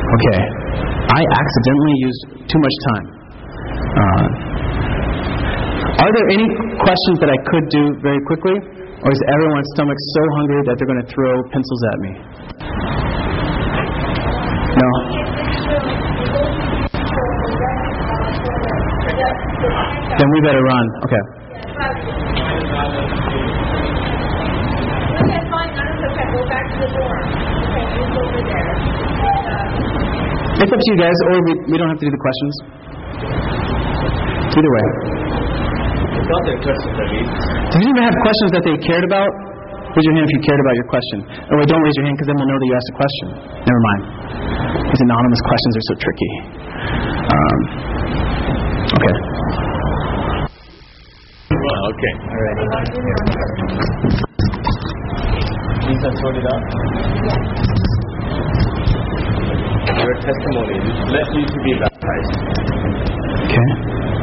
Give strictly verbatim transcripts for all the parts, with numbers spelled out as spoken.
Okay. I accidentally used too much time. Uh, are there any questions that I could do very quickly? Or is everyone's stomach so hungry that they're going to throw pencils at me? No? Then we better run. Okay. Okay, fine. Okay, go back to the dorm. Okay, move over there. It's up to you guys, or we, we don't have to do the questions. Either way. Did you even have questions that they cared about? Raise your hand if you cared about your question. Oh wait, don't raise your hand because then we'll know that you asked a question. Never mind. These anonymous questions are so tricky. Um, okay. Okay. All right. These are sorted out. Your testimony led you to be baptized. Okay.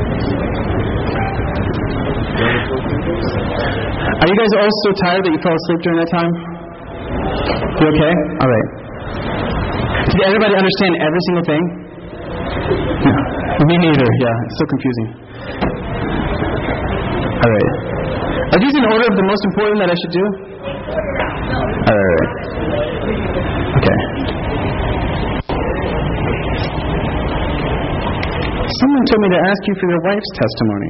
Are you guys all so tired that you fell asleep during that time? You okay? All right. Did everybody understand every single thing? No. Me neither. Yeah, it's so confusing. All right. Are these in order of the most important that I should do? All right. Okay. Someone told me to ask you for your wife's testimony.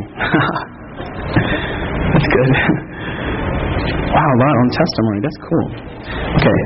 That's good. Wow, a lot on testimony. That's cool. Okay.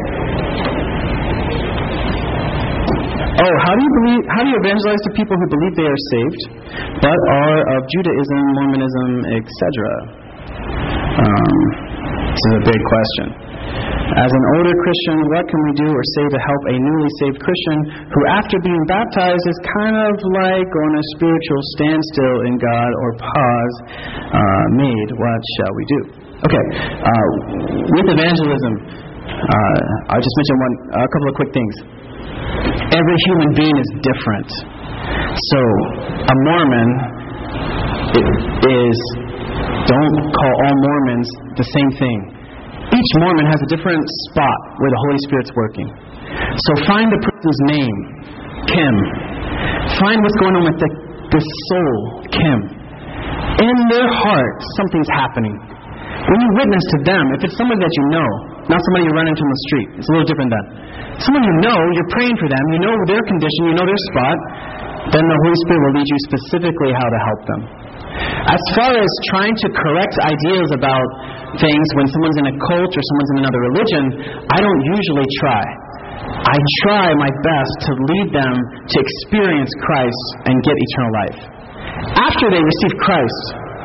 Oh, how do you believe? How do you evangelize to people who believe they are saved, but are of Judaism, Mormonism, et cetera? Um, this is a big question. As an older Christian, what can we do or say to help a newly saved Christian who, after being baptized, is kind of like on a spiritual standstill in God or pause uh, made? What shall we do? Okay, uh, with evangelism, uh, I'll just mention one, a couple of quick things. Every human being is different. So, a Mormon is, don't call all Mormons the same thing. Each Mormon has a different spot where the Holy Spirit's working. So find the person's name, Kim. Find what's going on with the, the soul, Kim. In their heart, something's happening. When you witness to them, if it's someone that you know, not somebody you run into on the street, it's a little different then. Someone you know, you're praying for them, you know their condition, you know their spot, then the Holy Spirit will lead you specifically how to help them. As far as trying to correct ideas about things when someone's in a cult or someone's in another religion, I don't usually try. I try my best to lead them to experience Christ and get eternal life. After they receive Christ,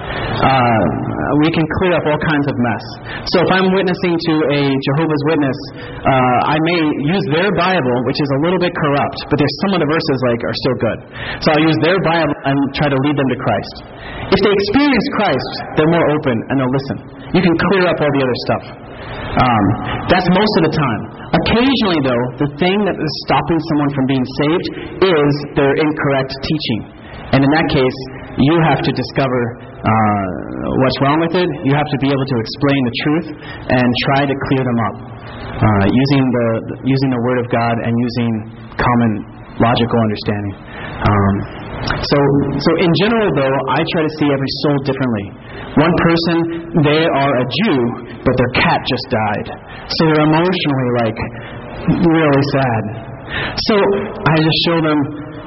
uh, we can clear up all kinds of mess. So if I'm witnessing to a Jehovah's Witness, uh, I may use their Bible, which is a little bit corrupt, but there's some of the verses like are still good. So I'll use their Bible and try to lead them to Christ. If they experience Christ, they're more open and they'll listen. You can clear up all the other stuff. Um, that's most of the time. Occasionally, though, the thing that is stopping someone from being saved is their incorrect teaching. And in that case, you have to discover uh, what's wrong with it. You have to be able to explain the truth and try to clear them up uh, using the using the Word of God and using common logical understanding. Um, so, so in general, though, I try to see every soul differently. One person, they are a Jew, but their cat just died. So they're emotionally, like, really sad. So I just show them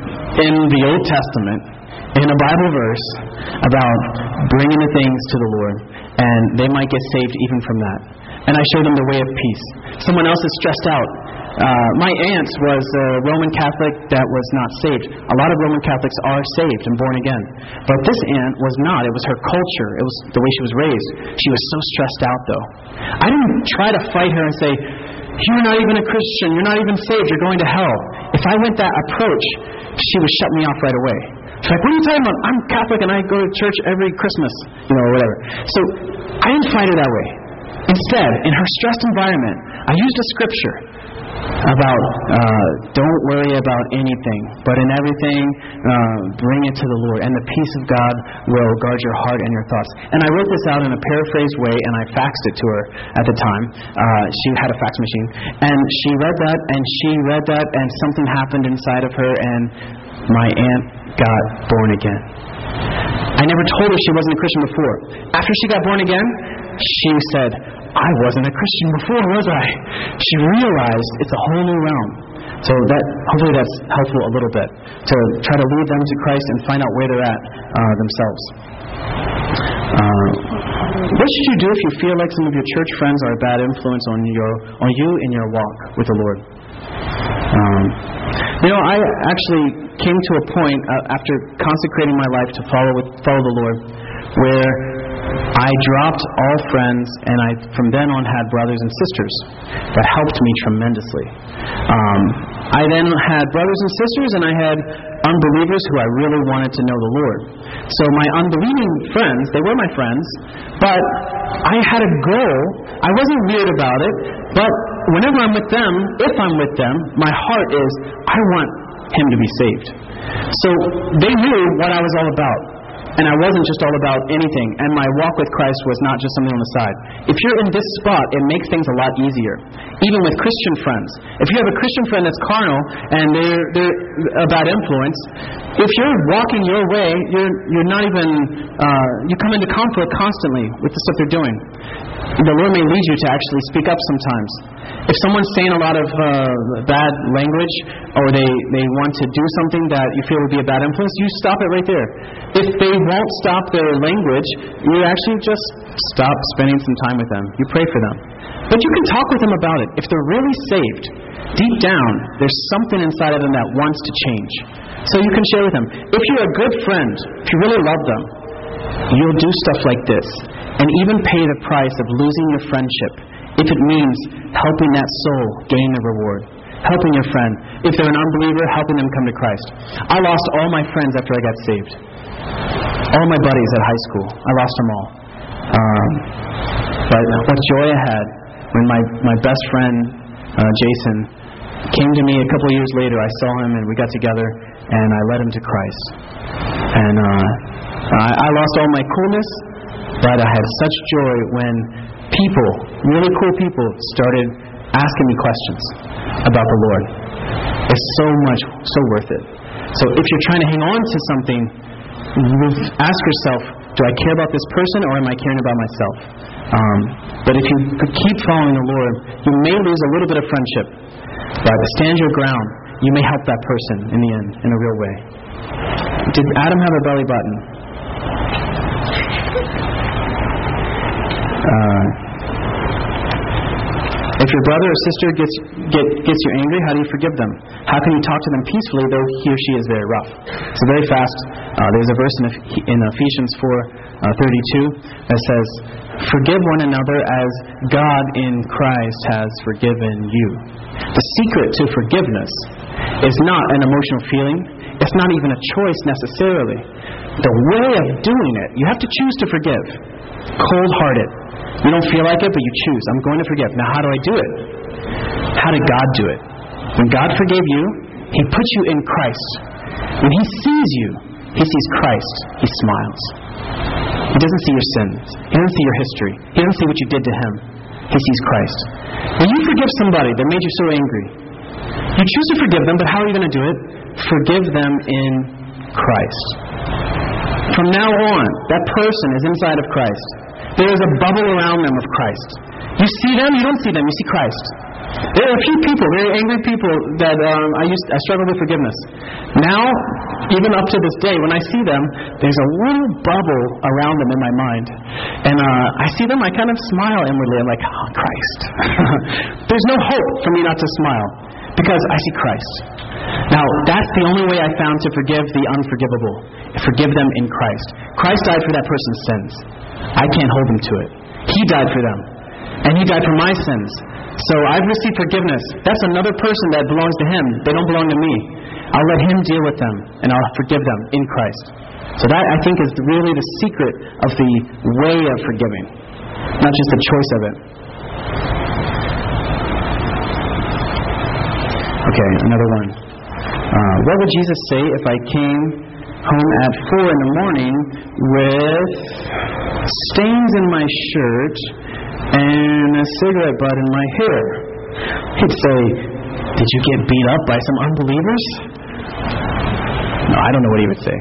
in the Old Testament, in a Bible verse, about bringing the things to the Lord, and they might get saved even from that. And I show them the way of peace. Someone else is stressed out. Uh, my aunt was a Roman Catholic that was not saved. A lot of Roman Catholics are saved and born again. But this aunt was not. It was her culture. It was the way she was raised. She was so stressed out, though. I didn't try to fight her and say, you're not even a Christian. You're not even saved. You're going to hell. If I went that approach, she would shut me off right away. She's like, what are you talking about? I'm Catholic and I go to church every Christmas, you know, or whatever. So I didn't fight her that way. Instead, in her stressed environment, I used a scripture. about uh, don't worry about anything, but in everything uh, bring it to the Lord, and the peace of God will guard your heart and your thoughts. And I wrote this out in a paraphrased way, and I faxed it to her at the time. Uh, she had a fax machine, and she read that, and she read that, and something happened inside of her, and my aunt got born again. I never told her she wasn't a Christian before. After she got born again, she said, I wasn't a Christian before, was I? She realized it's a whole new realm. So that hopefully that's helpful a little bit to try to lead them to Christ and find out where they're at uh, themselves. Uh, what should you do if you feel like some of your church friends are a bad influence on your on you in your walk with the Lord? Um, you know, I actually came to a point uh, after consecrating my life to follow with follow the Lord, where I dropped all friends, and I from then on had brothers and sisters that helped me tremendously. Um, I then had brothers and sisters, and I had unbelievers who I really wanted to know the Lord. So my unbelieving friends, they were my friends, but I had a goal. I wasn't weird about it, but whenever I'm with them, if I'm with them, my heart is, I want him to be saved. So they knew what I was all about. And I wasn't just all about anything. And my walk with Christ was not just something on the side. If you're in this spot, it makes things a lot easier. Even with Christian friends. If you have a Christian friend that's carnal and they're, they're a bad influence, if you're walking your way, you're, you're not even, uh, you come into conflict constantly with the stuff they're doing. The Lord may lead you to actually speak up sometimes. If someone's saying a lot of uh, bad language, or they, they want to do something that you feel would be a bad influence, you stop it right there. If they won't stop their language, you actually just stop spending some time with them. You pray for them. But you can talk with them about it. If they're really saved, deep down, there's something inside of them that wants to change. So you can share with them. If you're a good friend, if you really love them, you'll do stuff like this, and even pay the price of losing your friendship, if it means helping that soul gain the reward. Helping your friend. If they're an unbeliever, helping them come to Christ. I lost all my friends after I got saved. All my buddies at high school. I lost them all. Um, but what joy I had when my, my best friend, uh, Jason, came to me a couple of years later. I saw him and we got together and I led him to Christ. And uh, I, I lost all my coolness, but I had such joy when people, really cool people, started asking me questions about the Lord. It's so much, so worth it. So if you're trying to hang on to something, ask yourself, do I care about this person or am I caring about myself? Um, but if you keep following the Lord, you may lose a little bit of friendship. But stand your ground. You may help that person in the end, in a real way. Did Adam have a belly button? Uh, if your brother or sister gets get, gets you angry, how do you forgive them? How can you talk to them peacefully, though he or she is very rough? So very fast, uh, there's a verse in, in Ephesians four thirty-two that says, forgive one another as God in Christ has forgiven you. The secret to forgiveness is not an emotional feeling. It's not even a choice necessarily. The way of doing it, you have to choose to forgive. Cold-hearted. You don't feel like it, but you choose. I'm going to forgive. Now, how do I do it? How did God do it? When God forgave you, He puts you in Christ. When He sees you, He sees Christ. He smiles. He doesn't see your sins. He doesn't see your history. He doesn't see what you did to Him. He sees Christ. When you forgive somebody that made you so angry, you choose to forgive them, but how are you going to do it? Forgive them in Christ. From now on, that person is inside of Christ. There is a bubble around them of Christ. You see them, you don't see them, you see Christ. There are a few people, very angry people that um, I used I struggle with forgiveness. Now, even up to this day, when I see them, there's a little bubble around them in my mind. And uh, I see them, I kind of smile inwardly. I'm like, oh, Christ. There's no hope for me not to smile because I see Christ. Now, that's the only way I found to forgive the unforgivable. Forgive them in Christ. Christ died for that person's sins. I can't hold him to it. He died for them. And He died for my sins. So I've received forgiveness. That's another person that belongs to Him. They don't belong to me. I'll let Him deal with them, and I'll forgive them in Christ. So that, I think, is really the secret of the way of forgiving, not just the choice of it. Okay, another one. Uh, what would Jesus say if I came home at four in the morning with stains in my shirt and a cigarette butt in my hair? He'd say, did you get beat up by some unbelievers? No, I don't know what he would say.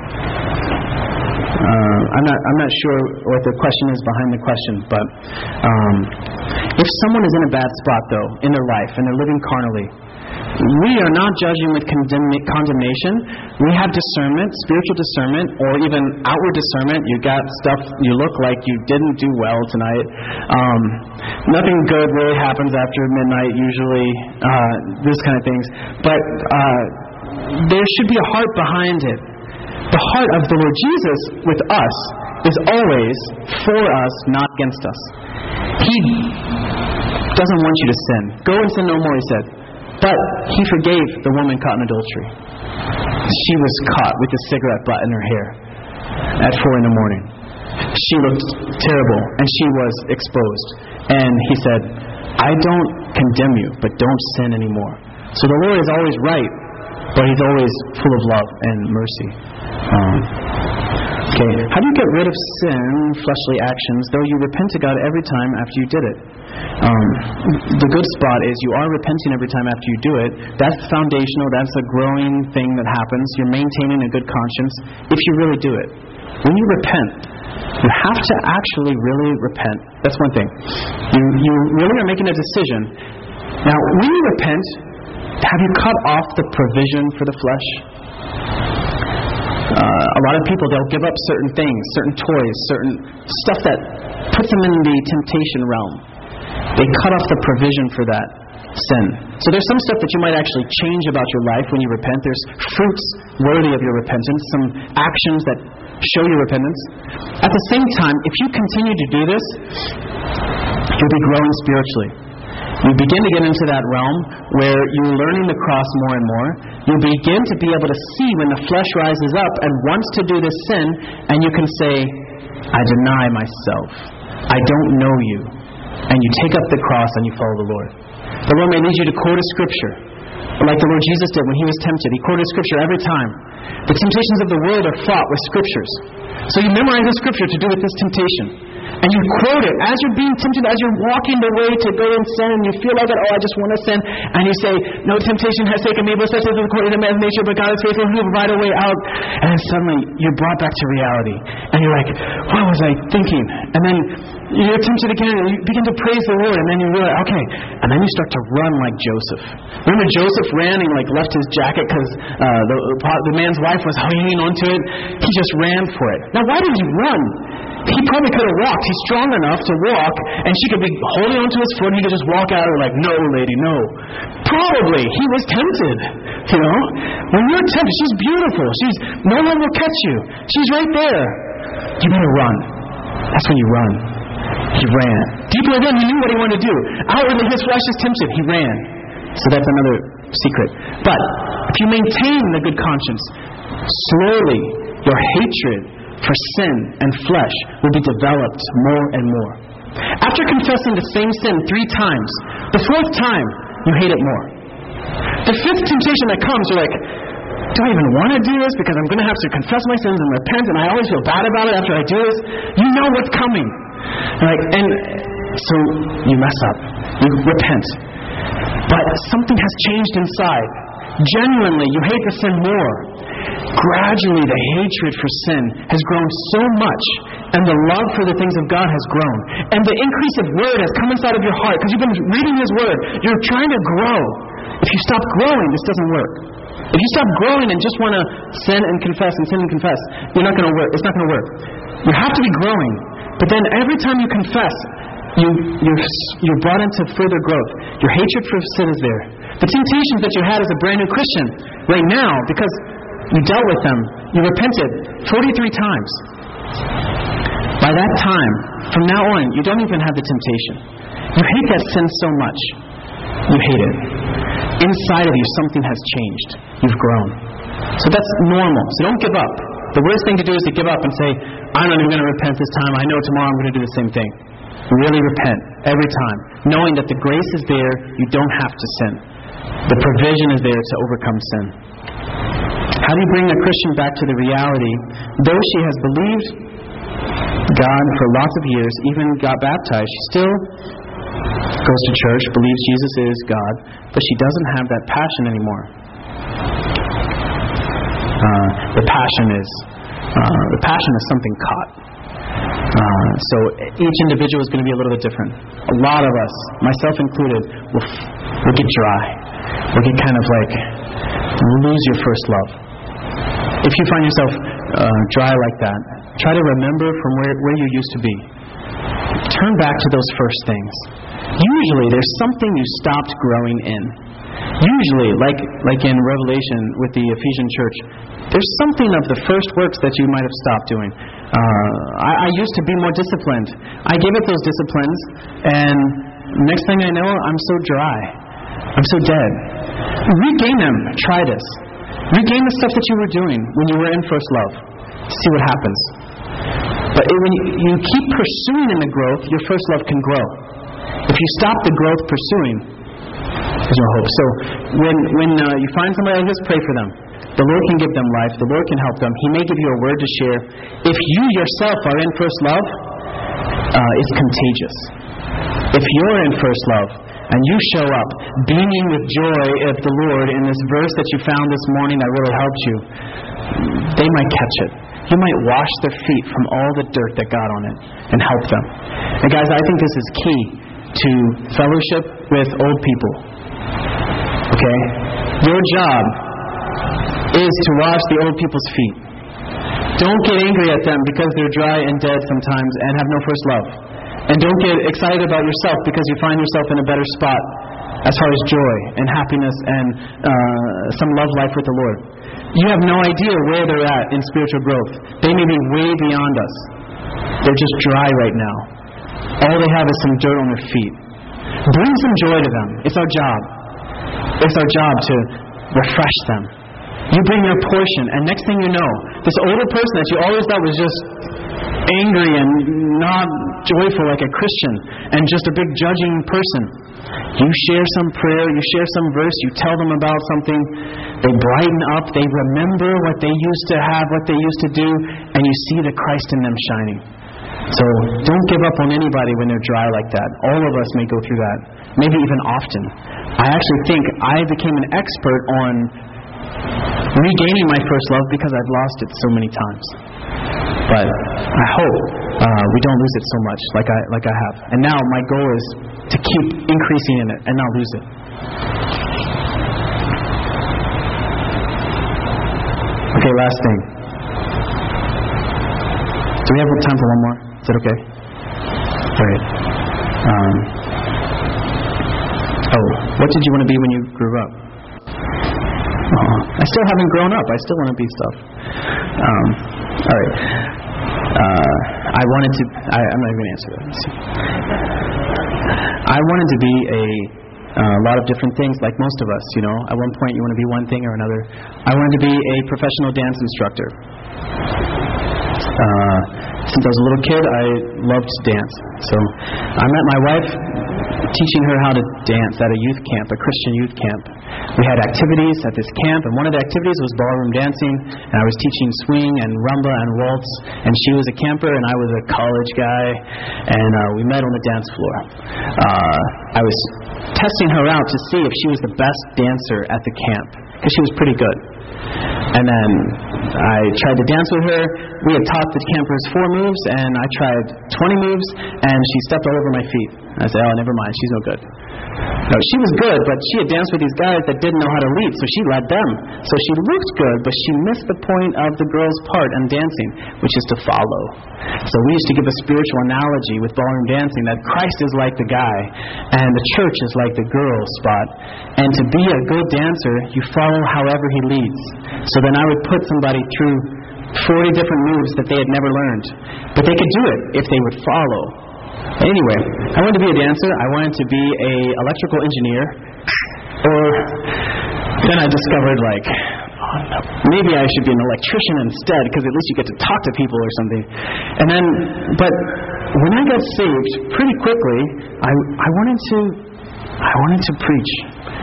Uh, I'm not. I'm not sure what the question is behind the question, but um, if someone is in a bad spot, though, in their life and they're living carnally, we are not judging with condemn- condemnation. We have discernment, spiritual discernment, or even outward discernment. You got stuff. You look like you didn't do well tonight. Um, nothing good really happens after midnight. Usually, uh, this kind of things. But uh, there should be a heart behind it. The heart of the Lord Jesus with us is always for us, not against us. He doesn't want you to sin. Go and sin no more, he said. But he forgave the woman caught in adultery. She was caught with a cigarette butt in her hair at four in the morning. She looked terrible, and she was exposed. And he said, I don't condemn you, but don't sin anymore. So the Lord is always right, but he's always full of love and mercy. Um, okay, how do you get rid of sin, fleshly actions, though you repent to God every time after you did it? Um, the good spot is you are repenting every time after you do it. That's foundational. That's a growing thing that happens. You're maintaining a good conscience if you really do it. When you repent, you have to actually really repent. That's one thing. You, you really are making a decision. Now, when you repent, have you cut off the provision for the flesh? Uh, a lot of people, they'll give up certain things, certain toys, certain stuff that puts them in the temptation realm. They cut off the provision for that sin. So there's some stuff that you might actually change about your life when you repent. There's fruits worthy of your repentance, some actions that show your repentance. At the same time, if you continue to do this, you'll be growing spiritually. You begin to get into that realm where you're learning the cross more and more. You begin to be able to see when the flesh rises up and wants to do this sin, and you can say, I deny myself. I don't know you. And you take up the cross and you follow the Lord. The Lord may lead you to quote a scripture, like the Lord Jesus did when he was tempted. He quoted scripture every time. The temptations of the world are fought with scriptures. So you memorize the scripture to do with this temptation. And you quote it as you're being tempted, as you're walking the way to go and sin, and you feel like, oh, I just want to sin. And you say, no temptation has taken me, but such is according to man's nature, but God is faithful, He will provide a way out. And then suddenly you're brought back to reality. And you're like, what was I thinking? And then you're tempted again, and you begin to praise the Lord, and then you realize, okay. And then you start to run like Joseph. Remember Joseph ran and like left his jacket because uh, the, the man's wife was hanging onto it? He just ran for it. Now, why did he run? He probably could have walked. He's strong enough to walk, and she could be holding onto his foot, and he could just walk out of her like, no, lady, no. Probably. He was tempted. You know? When you're tempted, she's beautiful. She's no one will catch you. She's right there. You better run. That's when you run. He ran. Deeper within, he knew what he wanted to do. Outwardly, his flesh is tempted. He ran. So that's another secret. But if you maintain the good conscience, slowly your hatred for sin and flesh will be developed more and more. After confessing the same sin three times, the fourth time, you hate it more. The fifth temptation that comes, you're like, do I even want to do this? Because I'm going to have to confess my sins and repent, and I always feel bad about it after I do this. You know what's coming. Like, and so you mess up. You repent. But something has changed inside. Genuinely, you hate the sin more. Gradually, the hatred for sin has grown so much, and the love for the things of God has grown. And the increase of word has come inside of your heart, because you've been reading His word. You're trying to grow. If you stop growing, this doesn't work. If you stop growing and just want to sin and confess and sin and confess, you're not going to work. It's not going to work. You have to be growing. But then every time you confess, you, you're, you're brought into further growth. Your hatred for sin is there. The temptations that you had as a brand new Christian right now, because you dealt with them, you repented forty-three times. By that time, from now on, you don't even have the temptation. You hate that sin so much. You hate it. Inside of you, something has changed. You've grown. So that's normal. So don't give up. The worst thing to do is to give up and say, I'm not even going to repent this time. I know tomorrow I'm going to do the same thing. Really repent every time, knowing that the grace is there. You don't have to sin. The provision is there to overcome sin. How do you bring a Christian back to the reality? Though she has believed God for lots of years, even got baptized, she still goes to church, believes Jesus is God, but she doesn't have that passion anymore. Uh, the passion is uh, the passion is something caught. Uh, so each individual is going to be a little bit different. A lot of us, myself included, will will get dry. Will get kind of like lose your first love. If you find yourself uh, dry like that, try to remember from where where you used to be. Turn back to those first things. Usually, there's something you stopped growing in. Usually, like like in Revelation with the Ephesian church, there's something of the first works that you might have stopped doing. Uh, I, I used to be more disciplined. I gave up those disciplines, and next thing I know, I'm so dry. I'm so dead. Regain them. Try this. Regain the stuff that you were doing when you were in first love. See what happens. But when you, you keep pursuing in the growth, your first love can grow. If you stop the growth pursuing, there's no hope. So when when uh, you find somebody like this, pray for them. The Lord can give them life. The Lord can help them. He may give you a word to share. If you yourself are in first love, uh, it's contagious. If you're in first love and you show up beaming with joy of the Lord in this verse that you found this morning that really helped you, they might catch it. You might wash their feet from all the dirt that got on it and help them. And guys, I think this is key to fellowship with old people. Okay? Your job is to wash the old people's feet. Don't get angry at them because they're dry and dead sometimes and have no first love. And don't get excited about yourself because you find yourself in a better spot as far as joy and happiness and uh, some love life with the Lord. You have no idea where they're at in spiritual growth. They may be way beyond us. They're just dry right now. All they have is some dirt on their feet. Bring some joy to them. It's our job. It's our job to refresh them. You bring your portion, and next thing you know, this older person that you always thought was just angry and not joyful like a Christian and just a big judging person, you share some prayer, you share some verse, you tell them about something, they brighten up, they remember what they used to have, what they used to do, and you see the Christ in them shining. So don't give up on anybody when they're dry like that. All of us may go through that, maybe even often. I actually think I became an expert on regaining my first love because I've lost it so many times. But I hope uh, we don't lose it so much like I like I have. And now my goal is to keep increasing in it and not lose it. Okay, last thing. Do we have time for one more? Is that okay? All right. Um, oh, what did you want to be when you grew up? Uh, I still haven't grown up. I still want to be stuff. Um, all right. Uh, I wanted to. I, I'm not even going to answer that. I wanted to be a, uh, a lot of different things, like most of us. You know, at one point you want to be one thing or another. I wanted to be a professional dance instructor. Uh, since I was a little kid, I loved to dance. So I met my wife teaching her how to dance at a youth camp, a Christian youth camp. We had activities at this camp, and one of the activities was ballroom dancing, and I was teaching swing and rumba and waltz, and she was a camper, and I was a college guy, and uh, we met on the dance floor. Uh, I was testing her out to see if she was the best dancer at the camp, because she was pretty good. And then I tried to dance with her. We had taught the campers four moves, and I tried twenty moves, and she stepped all over my feet. I said, oh, never mind, she's no good. No, she was good, but she had danced with these guys that didn't know how to lead, so she led them. So she looked good, but she missed the point of the girl's part in dancing, which is to follow. So we used to give a spiritual analogy with ballroom dancing that Christ is like the guy, and the church is like the girl spot. And to be a good dancer, you follow however he leads. So then I would put somebody through forty different moves that they had never learned. But they could do it if they would follow. Anyway, I wanted to be a dancer. I wanted to be a electrical engineer. Or then I discovered, like, oh, no, maybe I should be an electrician instead, because at least you get to talk to people or something. And then, but when I got saved, pretty quickly, I I wanted to I wanted to preach.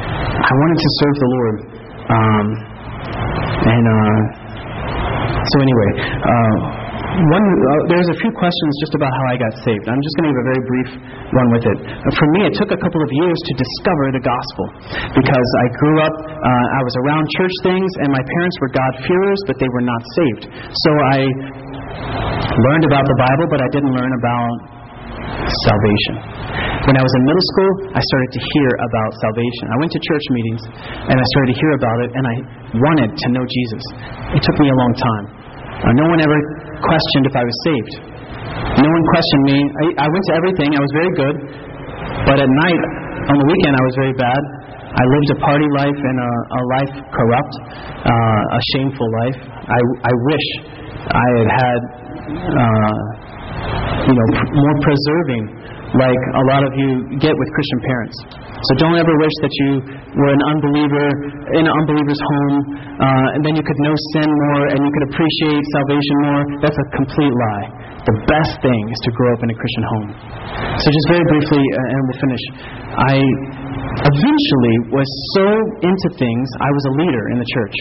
I wanted to serve the Lord. Um, and uh, so anyway, uh, one uh, there's a few questions just about how I got saved. I'm just going to give a very brief one with it. Uh, for me, it took a couple of years to discover the gospel because I grew up, uh, I was around church things, and my parents were God-fearers, but they were not saved. So I learned about the Bible, but I didn't learn about salvation. When I was in middle school, I started to hear about salvation. I went to church meetings, and I started to hear about it, and I wanted to know Jesus. It took me a long time. Uh, no one ever questioned if I was saved. No one questioned me. I, I went to everything. I was very good. But at night, on the weekend, I was very bad. I lived a party life and a, a life corrupt, uh, a shameful life. I, I wish I had had, uh, you know, pr- more preserving, like a lot of you get with Christian parents. So don't ever wish that you were an unbeliever in an unbeliever's home, uh, and then you could know sin more and you could appreciate salvation more. That's a complete lie. The best thing is to grow up in a Christian home. So just very briefly, uh, and we'll finish. I eventually was so into things, I was a leader in the church.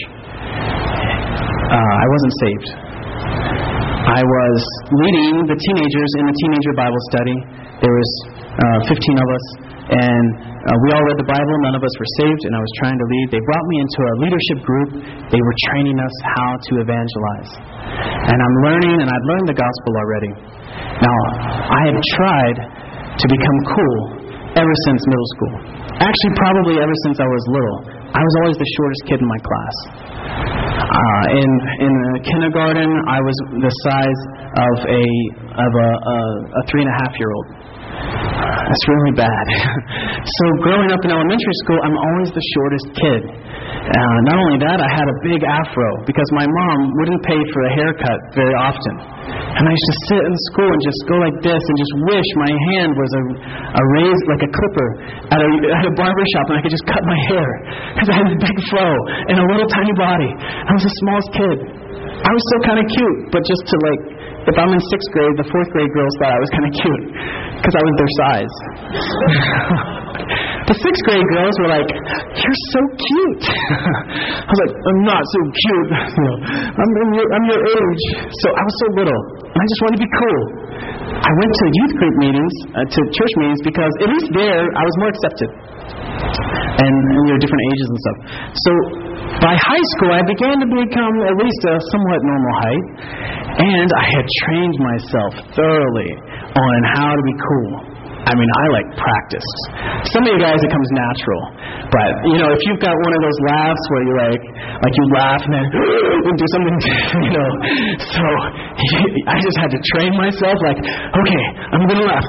Uh, I wasn't saved. I was leading the teenagers in the teenager Bible study. There was uh, fifteen of us, and uh, we all read the Bible. None of us were saved, and I was trying to lead. They brought me into a leadership group. They were training us how to evangelize. And I'm learning, and I'd learned the gospel already. Now, I had tried to become cool ever since middle school. Actually, probably ever since I was little. I was always the shortest kid in my class. Uh, in in kindergarten, I was the size of a of a, a, a three and a half year old. That's really bad. So growing up in elementary school, I'm always the shortest kid. Uh, not only that, I had a big afro because my mom wouldn't pay for a haircut very often. And I used to sit in school and just go like this and just wish my hand was a, a razor, like a clipper at a, at a barber shop, and I could just cut my hair because I had a big fro and a little tiny body. I was the smallest kid. I was still kind of cute, but just to like, if I'm in sixth grade, the fourth grade girls thought I was kind of cute because I was their size. The sixth grade girls were like, "You're so cute." I was like, "I'm not so cute. You know, I'm, I'm, your, I'm your age." So I was so little, and I just wanted to be cool. I went to youth group meetings, uh, to church meetings, because at least there I was more accepted, and, and we were different ages and stuff. So by high school, I began to become at least a somewhat normal height, and I had trained myself thoroughly on how to be cool. I mean, I like practiced. Some of you guys, it comes natural. But, you know, if you've got one of those laughs where you like, like you laugh and then do something, you know. So I just had to train myself like, okay, I'm going to laugh.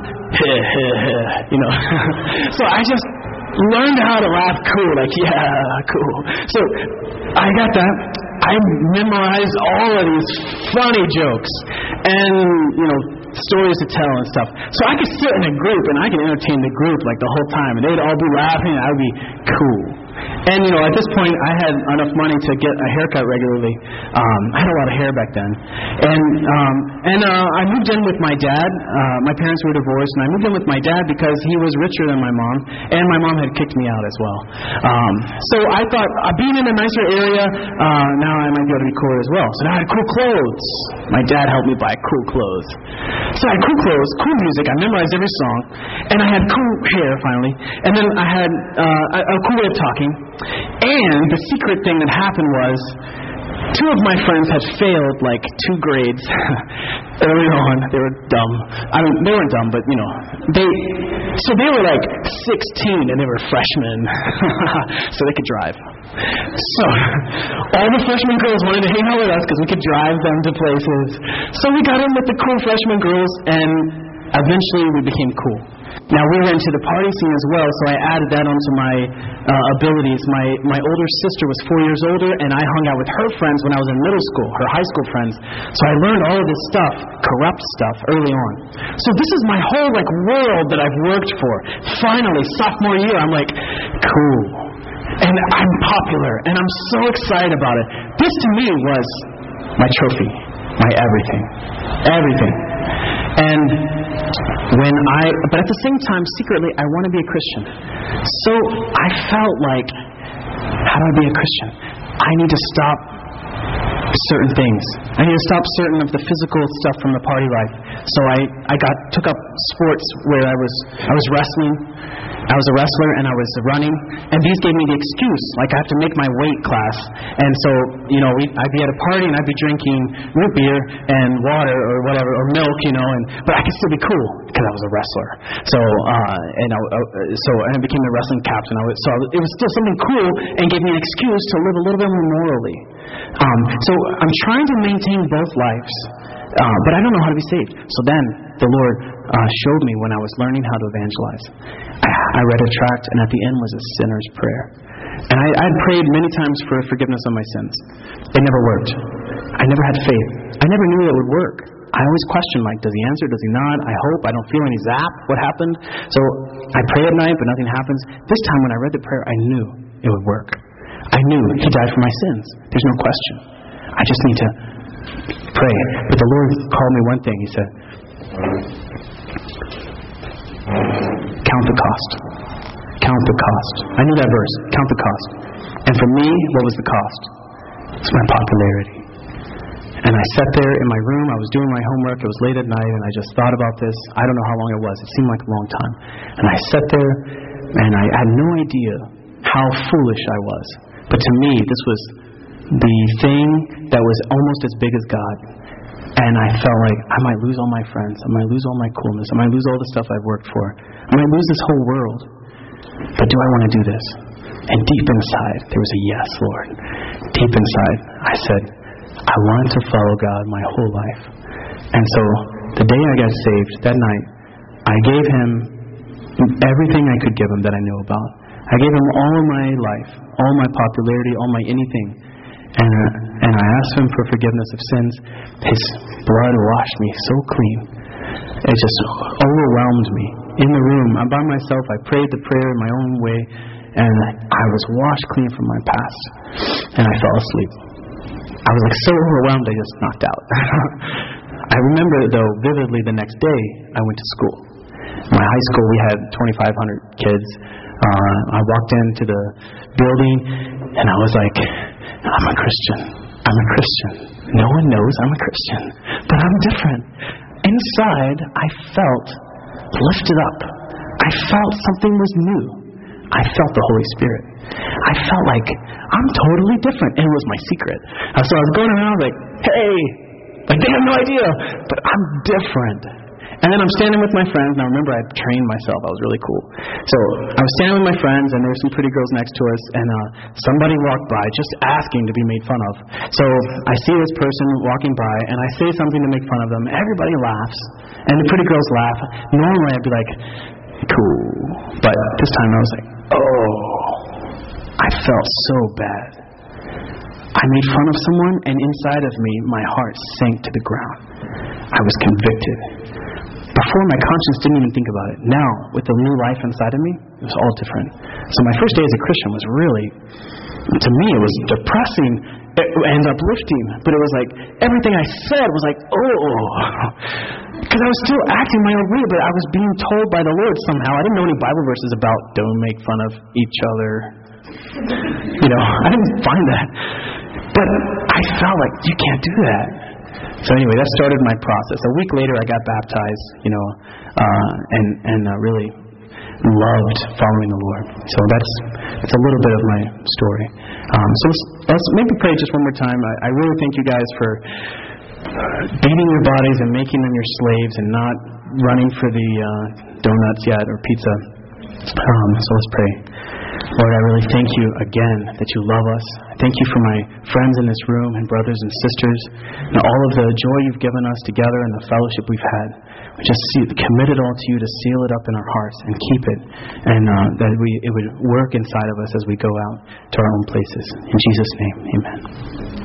You know. So I just learned how to laugh cool. Like, yeah, cool. So I got that. I memorized all of these funny jokes and, you know, stories to tell and stuff. So I could sit in a group and I could entertain the group like the whole time, and they'd all be laughing and I would be cool. And, you know, at this point, I had enough money to get a haircut regularly. Um, I had a lot of hair back then. And um, and uh, I moved in with my dad. Uh, my parents were divorced, and I moved in with my dad because he was richer than my mom, and my mom had kicked me out as well. Um, so I thought, uh, being in a nicer area, uh, now I might be able to be cooler as well. So now I had cool clothes. My dad helped me buy cool clothes. So I had cool clothes, cool music. I memorized every song. And I had cool hair, finally. And then I had uh, a, a cool way of talking. And the secret thing that happened was, two of my friends had failed like two grades early on. They were dumb. I mean, they weren't dumb, but you know, they. So they were like sixteen and they were freshmen, so they could drive. So all the freshman girls wanted to hang out with us because we could drive them to places. So we got in with the cool freshman girls, and eventually we became cool. Now, we were into the party scene as well, so I added that onto my uh, abilities. My my older sister was four years older, and I hung out with her friends when I was in middle school, her high school friends. So I learned all of this stuff, corrupt stuff, early on. So this is my whole, like, world that I've worked for. Finally, sophomore year, I'm like, cool. And I'm popular, and I'm so excited about it. This, to me, was my trophy, my everything. Everything. And when I, but at the same time, secretly, I want to be a Christian. So I felt like How do I be a Christian? I need to stop certain things. I need to stop certain of the physical stuff from the party life. So I, I got took up sports where I was I was wrestling. I was a wrestler and I was running, and these gave me the excuse, like I have to make my weight class. And so, you know, we, I'd be at a party and I'd be drinking root beer and water or whatever, or milk, you know, and but I could still be cool because I was a wrestler. So, uh, and I, uh, so and I became the wrestling captain. I was, so it was still something cool and gave me an excuse to live a little bit more morally. Um, so I'm trying to maintain both lives, uh, but I don't know how to be saved. So then the Lord uh, showed me when I was learning how to evangelize. I, I read a tract, and at the end was a sinner's prayer. And I, I had prayed many times for forgiveness of my sins. It never worked. I never had faith. I never knew it would work. I always questioned, like, does he answer? Does he not? I hope. I don't feel any zap. What happened? So I pray at night, but nothing happens. This time when I read the prayer, I knew it would work. I knew he died for my sins. There's no question. I just need to pray. But the Lord called me one thing. He said, count the cost. Count the cost. I knew that verse. Count the cost. And for me, what was the cost? It's my popularity. And I sat there in my room. I was doing my homework. It was late at night, and I just thought about this. I don't know how long it was. It seemed like a long time. And I sat there, and I had no idea how foolish I was. But to me, this was the thing that was almost as big as God. And I felt like I might lose all my friends. I might lose all my coolness. I might lose all the stuff I've worked for. I might lose this whole world. But do I want to do this? And deep inside, there was a yes, Lord. Deep inside, I said, I wanted to follow God my whole life. And so, the day I got saved, that night, I gave him everything I could give him that I knew about. I gave him all of my life, all my popularity, all my anything. And, uh, and I asked him for forgiveness of sins. His blood washed me so clean. It just overwhelmed me. In the room, I'm by myself. I prayed the prayer in my own way. And I was washed clean from my past. And I fell asleep. I was like so overwhelmed, I just knocked out. I remember, though, vividly the next day, I went to school. My high school, we had twenty-five hundred kids. Uh, I walked into the building, and I was like, I'm a Christian. I'm a Christian. No one knows I'm a Christian, but I'm different. Inside, I felt lifted up. I felt something was new. I felt the Holy Spirit. I felt like I'm totally different, and it was my secret. Uh, so I was going around like, hey, like they have no idea, but I'm different. And then I'm standing with my friends, and I remember I trained myself. I was really cool. So I was standing with my friends, and there were some pretty girls next to us, and uh, somebody walked by just asking to be made fun of. So I see this person walking by, and I say something to make fun of them. Everybody laughs, and the pretty girls laugh. Normally I'd be like, cool. But this time I was like, oh, I felt so bad. I made fun of someone, and inside of me, my heart sank to the ground. I was convicted. Before, my conscience didn't even think about it. Now, with the new life inside of me, it was all different. So my first day as a Christian was really, to me, it was depressing and uplifting. But it was like, everything I said was like, oh. Because I was still acting my own way, but I was being told by the Lord somehow. I didn't know any Bible verses about don't make fun of each other. You know, I didn't find that. But I felt like, you can't do that. So anyway, that started my process. A week later, I got baptized, you know, uh, and and uh, really loved following the Lord. So that's that's a little bit of my story. Um, so let's, let's maybe pray just one more time. I, I really thank you guys for beating your bodies and making them your slaves and not running for the uh, donuts yet or pizza. Um, so let's pray. Lord, I really thank you again that you love us. I thank you for my friends in this room and brothers and sisters and all of the joy you've given us together and the fellowship we've had. We just see, commit it all to you to seal it up in our hearts and keep it, and uh, that we it would work inside of us as we go out to our own places. In Jesus' name, amen.